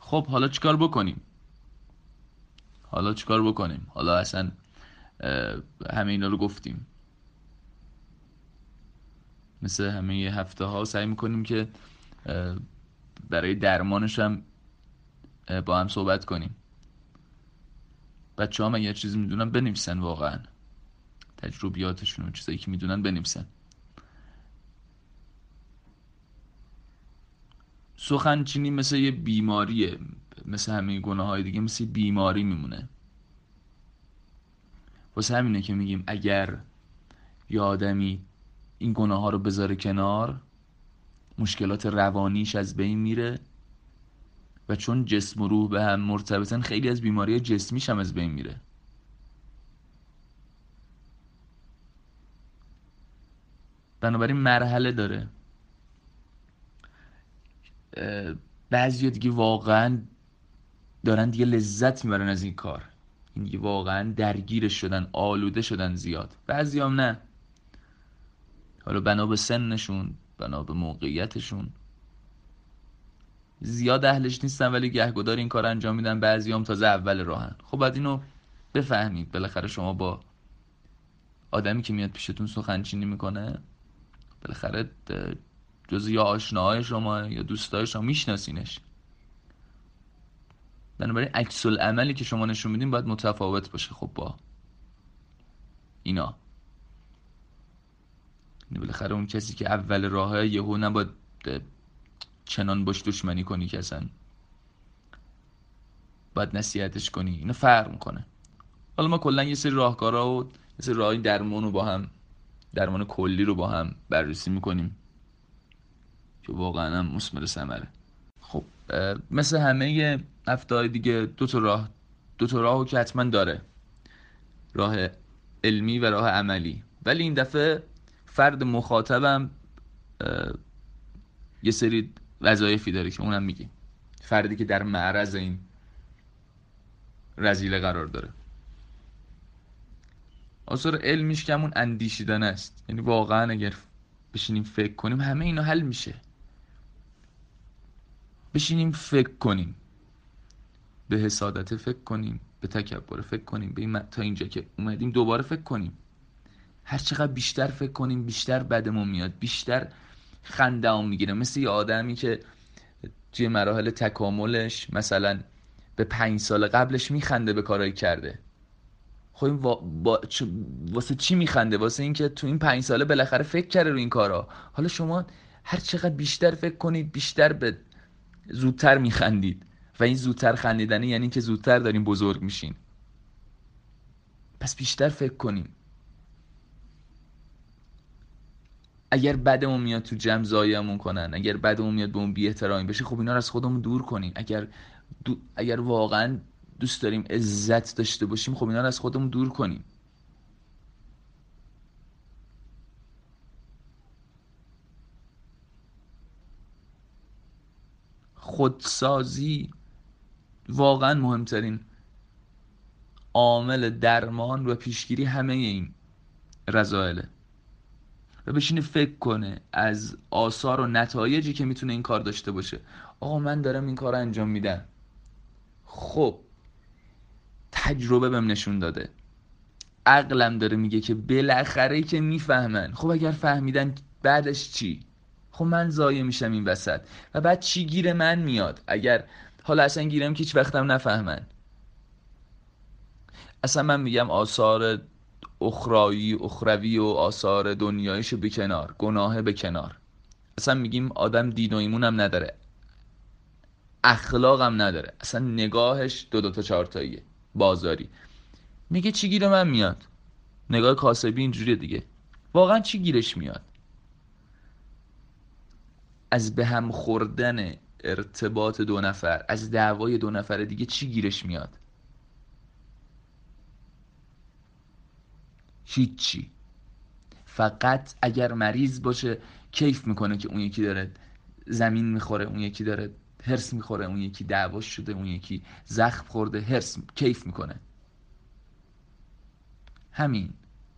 خب حالا چیکار بکنیم؟ حالا اصلا همه اینا رو گفتیم، مثل همه هفته ها سعی میکنیم که برای درمانش هم با هم صحبت کنیم. بچه ها من یه چیزی میدونن بنویسن، واقعا تجربیاتشون و چیزایی که میدونن بنویسن. سخنچینی مثل یه بیماریه، مثل همه گناه های دیگه مثل یه بیماری میمونه. واسه همینه که میگیم اگر یه آدمی این گناه ها رو بذاره کنار، مشکلات روانیش از بین میره و چون جسم و روح به هم مرتبطن خیلی از بیماری جسمیش هم از بین میره. بنابراین مرحله داره. بعضی دیگه واقعا دارن دیگه لذت میبرن از این کار، این دیگه واقعا درگیرش شدن، آلوده شدن زیاد. بعضی هم نه، حالا بنا به سنشون، بنا به موقعیتشون زیاد اهلش نیستن ولی گهگدار این کار انجام میدن. بعضی هم تازه اول راهن. خب بعد اینو بفهمید. بالاخره شما با آدمی که میاد پیشتون سخنچینی میکنه، بالاخره جز یا آشناهای شما یا دوستای شما میشناسینش. بنابراین عکس العملی که شما نشون میدین باید متفاوت باشه خب با اینا. یعنی بالاخره اون کسی که اول راهه یهو نباید چنان باش دشمنی کنی که اصلا باید نصیحتش کنی. اینو فرق میکنه. حالا ما کلا یه سری راهکارا و یه سری راهی درمان رو با هم، درمان کلی رو با هم بررسی میکنیم که واقعا هم مثمر ثمره. خب مثل همه هفته‌های دیگه دو تا راهو که حتما داره، راه علمی و راه عملی. ولی این دفعه فرد مخاطبم یه سری وظایفی داره که اونم میگیم. فردی که در معرض این رذیله قرار داره، آثار علمیش که همون اندیشیدن است. یعنی واقعا اگر بشینیم فکر کنیم همه اینا حل میشه. بشینیم فکر کنیم، به حسادت فکر کنیم، به تکبر فکر کنیم، به این تا اینجا که اومدیم دوباره فکر کنیم. هر چقدر بیشتر فکر کنیم بیشتر بدمون میاد، بیشتر خنده‌مون میگیره. مثل یه آدمی که توی مراحل تکاملش مثلا به 5 سال قبلش میخنده به کارایی کرده. خب این واسه چی میخنده؟ واسه این که تو این 5 ساله بالاخره فکر کرده رو این کارا. حالا شما هر چقدر بیشتر فکر کنید بیشتر به زودتر میخندید و این زودتر خندیدنه یعنی که زودتر داریم بزرگ میشین. پس بیشتر فکر کنیم. اگر بدمون میاد تو جمع ضایعمون کنن، اگر بدمون میاد به اون بی احترامی بشه، خب اینا رو از خودمون دور کنیم. اگر واقعا دوست داریم عزت داشته باشیم، خب اینا رو از خودمون دور کنیم. خودسازی واقعا مهمترین عامل درمان و پیشگیری همه این رذائله. و بشینه فکر کنه از آثار و نتایجی که میتونه این کار داشته باشه. آقا من دارم این کار رو انجام میدم، خب تجربه بهم نشون داده، عقلم داره میگه که بالاخره که میفهمن. خب اگر فهمیدن بعدش چی؟ خب من ضایع میشم این وسط و بعد چی گیر من میاد؟ اگر حالا اصلا گیرم که هیچ وقتم نفهمن. اصلا من میگم آثار اخروی و آثار دنیاییشو به کنار، گناه به کنار. اصلا میگیم آدم دین و ایمون هم نداره، اخلاق هم نداره، اصلا نگاهش دو تا چهارتاییه، بازاری. میگه چی گیر من میاد؟ نگاه کاسبی اینجوریه دیگه. واقعا چی گیرش میاد؟ از به هم خوردن ارتباط دو نفر، از دعوای دو نفر دیگه چی گیرش میاد؟ هیچی. فقط اگر مریض باشه کیف میکنه که اون یکی داره زمین میخوره، اون یکی داره هرس میخوره، اون یکی دعواش شده، اون یکی زخم خورده، هرس کیف میکنه. همین.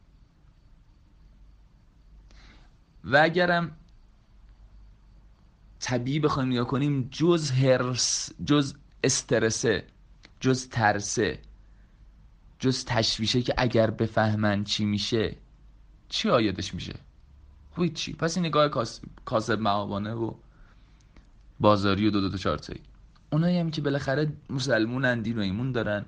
و اگرم طبیعی بخوایم نگاه کنیم، جز هرس، جز استرسه، جز ترسه، جز تشویشه که اگر بفهمن چی میشه چی آیدش میشه؟ هیچی. پس این نگاه کاسب معابانه و بازاری و دو چهار تایی. اونایی هم که بالاخره مسلمونن، دین و ایمون دارن،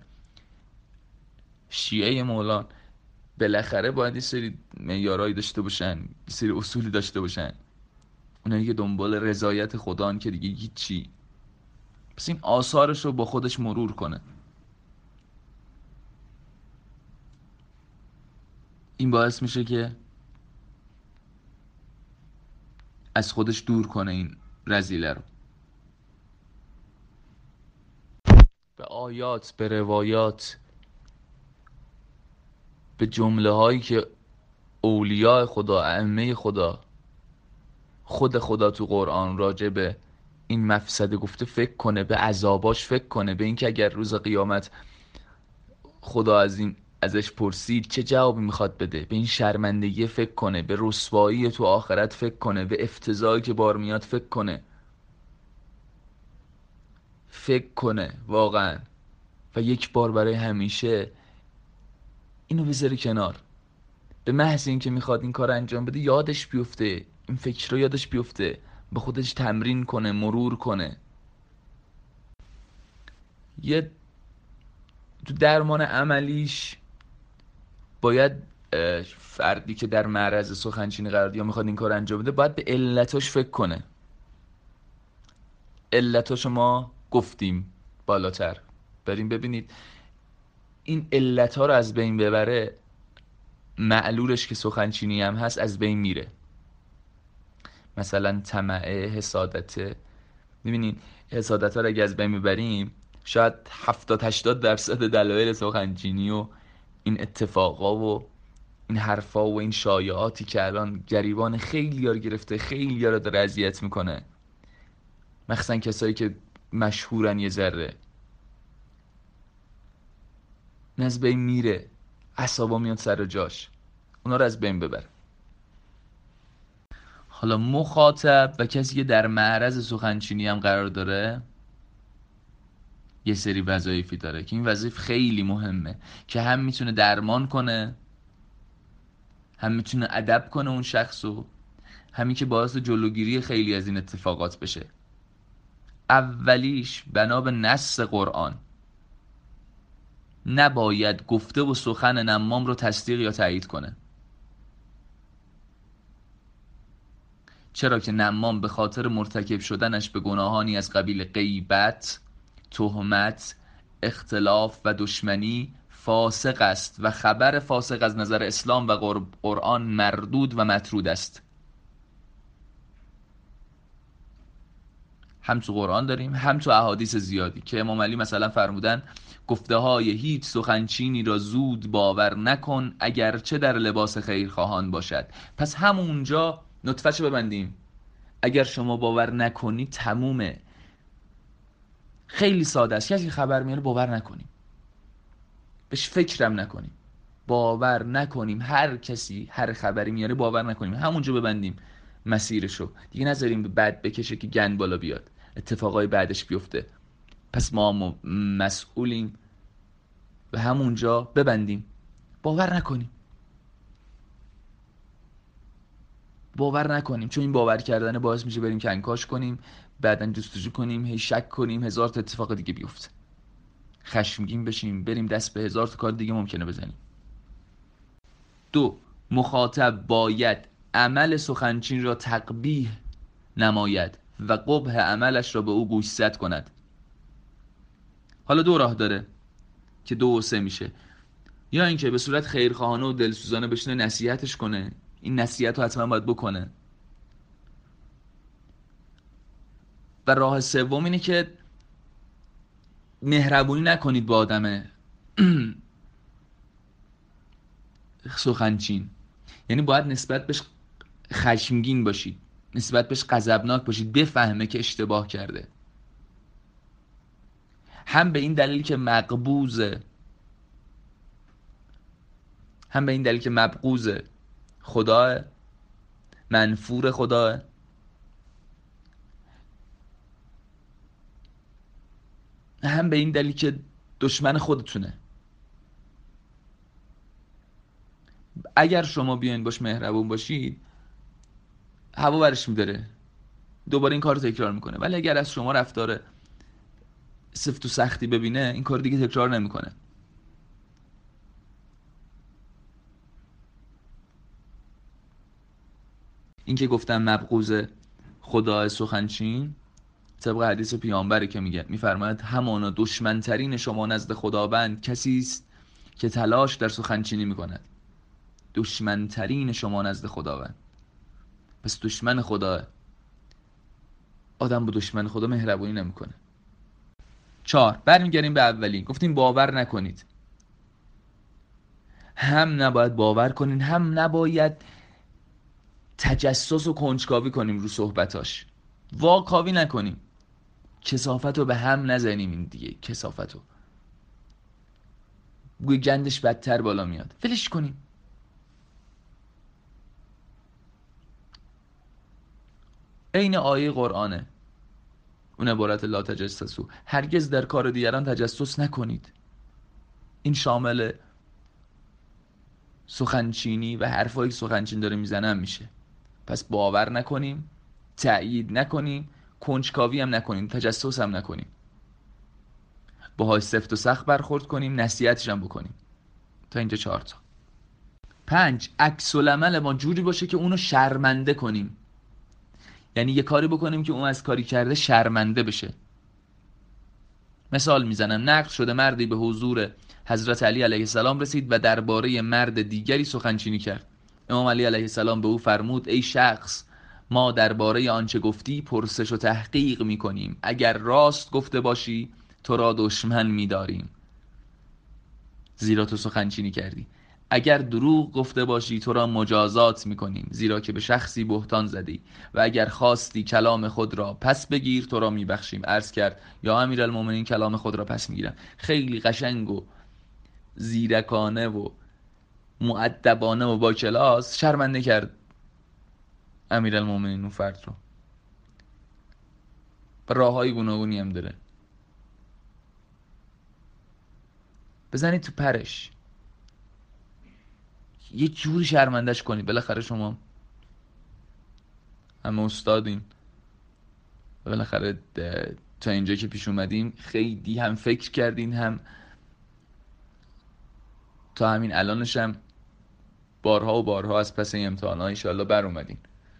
شیعه مولان، بالاخره باید یه سری معیارایی داشته باشن، یه سری اصولی داشته باشن. اونایی که دنبال رضایت خدان که دیگه هیچی. پس این آثارش رو با خودش مرور کنه. این باعث میشه که از خودش دور کنه این رذیله رو. به آیات، به روایات، به جمله هایی که اولیاء خدا، ائمه خدا، خود خدا تو قرآن راجع به این مفسده گفته فکر کنه، به عذاباش فکر کنه، به اینکه اگر روز قیامت خدا ازش پرسید چه جوابی میخواد بده، به این شرمندگی فکر کنه، به رسوایی تو آخرت فکر کنه، به افتضاحی که بار میاد فکر کنه. فکر کنه واقعا و یک بار برای همیشه اینو بذاره کنار. به محض اینکه میخواد این کار انجام بده یادش بیفته، این فکر رو یادش بیفته، به خودش تمرین کنه، مرور کنه. یه تو درمان عملیش باید فردی که در معرض سخنچینی قرار یا میخواد این کار انجام بده باید به علتاش فکر کنه. علتاشو ما گفتیم بالاتر، بریم ببینید. این علتها رو از بین ببره، معلولش که سخنچینی هم هست از بین میره. مثلا طمعه، حسادته. میبینید حسادت ها رو اگه از بین میبریم شاید 70-80% دلایل سخنچینی و این اتفاقا و این حرفا و این شایعاتی که الان گریبان خیلی ها رو گرفته، خیلی ها رو داره اذیت میکنه، مخصوصا کسایی که مشهورن یه ذره، این از بین میره، اعصابا میاد سر جاش. اونا رو از بین ببر. حالا مخاطب و کسی که در معرض سخنچینی هم قرار داره یه سری وظایفی داره که این وظایف خیلی مهمه، که هم میتونه درمان کنه، هم میتونه ادب کنه اون شخصو، همین که باعث جلوگیری خیلی از این اتفاقات بشه. اولیش بنا به نص قرآن نباید گفته و سخن نمام رو تصدیق یا تایید کنه. چرا که نمام به خاطر مرتکب شدنش به گناهانی از قبیل غیبت، تهمت، اختلاف و دشمنی فاسق است و خبر فاسق از نظر اسلام و قرآن مردود و مطرود است. هم تو قرآن داریم هم تو احادیث زیادی که امام علی مثلا فرمودن گفته های هیچ سخنچینی را زود باور نکن اگرچه در لباس خیرخواهان باشد. پس همونجا نطفه‌شو ببندیم. اگر شما باور نکنی تمومه. خیلی ساده است. کسی خبر میاره باور نکنیم، بهش فکرم نکنیم، باور نکنیم. هر کسی هر خبری میاره باور نکنیم، همونجا ببندیم مسیرشو، دیگه نذاریم به بعد بکشه که گند بالا بیاد، اتفاقای بعدش بیفته. پس ما مسئولیم و همونجا ببندیم، باور نکنیم. باور نکنیم، چون این باور کردن باعث میشه بریم کنکاش کنیم، بعدن جستجو کنیم، هی شک کنیم، هزار تا اتفاق دیگه بیفته، خشمگین بشیم، بریم دست به هزار تا کار دیگه ممکنه بزنیم. 2. مخاطب باید عمل سخنچین را تقبیح نماید و قبح عملش را به او گوشزد کند. حالا 2 راه داره که 2 و 3 میشه. یا اینکه به صورت خیرخواهانه و دلسوزانه بشینه نصیحتش کنه، این نصیحت رو حتما باید بکنه. و راه سوم اینه که مهربونی نکنید با آدم سخنچین. یعنی باید نسبت بهش خشمگین باشید، نسبت بهش غضبناک باشید، بفهمه که اشتباه کرده. هم به این دلیل که مقبوضه، هم به این دلیل که مبغوضه، خداه، منفور خداه. هم به این دلیل که دشمن خودتونه. اگر شما بیاین باش مهربون باشید هوا برش میداره، دوباره این کار رو تکرار میکنه. ولی اگر از شما رفتار سفت و سختی ببینه این کار دیگه تکرار نمیکنه. این که گفتم مبغوض خدا سخنچین طبق حدیث پیامبره که میفرماید همانا دشمنترین شما نزد خداوند کسی است که تلاش در سخنچینی میکند. دشمنترین شما نزد خداوند. پس دشمن خدا، آدم با دشمن خدا مهربونی نمیکنه. 4. برمیگردیم به اولی، گفتیم باور نکنید. هم نباید باور کنین، هم نباید تجسس و کنجکاوی کنیم رو صحبتاش، واکاوی نکنیم، کثافت رو به هم نزنیم. این دیگه کثافت رو گوی گندش بدتر بالا میاد، ولش کنیم. عین آیه قرآنه، اون عبارت لا تجسسو، هرگز در کار دیگران تجسس نکنید. این شامل سخنچینی و حرفایی که سخنچین داره میزنه هم میشه. پس باور نکنیم، تأیید نکنیم، کنجکاوی هم نکنیم، تجسس هم نکنیم. باهاش سفت و سخت برخورد کنیم، نصیحتش هم بکنیم. تا اینجا 4 تا. 5. عکس العمل ما جوری باشه که اونو شرمنده کنیم. یعنی یه کاری بکنیم که اون از کاری کرده شرمنده بشه. مثال میزنم، نقل شده مردی به حضور حضرت علی علیه السلام رسید و درباره مرد دیگری سخنچینی کرد. امام علی علیه السلام به او فرمود ای شخص، ما درباره آنچه گفتی پرسش و تحقیق میکنیم، اگر راست گفته باشی تو را دشمن میداریم زیرا تو سخنچینی کردی، اگر دروغ گفته باشی تو را مجازات میکنیم زیرا که به شخصی بهتان زدی، و اگر خواستی کلام خود را پس بگیر تو را میبخشیم. عرض کرد یا امیرالمومنین کلام خود را پس میگیرم. خیلی قشنگ و زیرکانه و مؤدبانه و با کلاس شرمنده کرد امیرالمومنین اون فرد رو. و راههای گوناگونی هم داره، بزنید تو پرش، یه جوری شرمندش کنید. بالاخره شما همه استادین، بالاخره تا اینجا که پیش اومدیم خیلی هم فکر کردین، هم تا همین الانش هم بارها و بارها از پس این امتحان‌ها انشاءالله بر اومدین.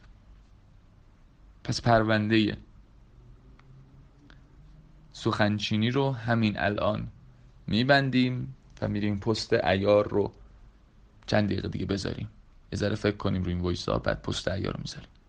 پس پرونده سخنچینی رو همین الان میبندیم و میریم پست عیار رو چند دقیقه دیگه بذاریم، یه ذره فکر کنیم روی این وایسا، بعد پست عیار رو میذاریم.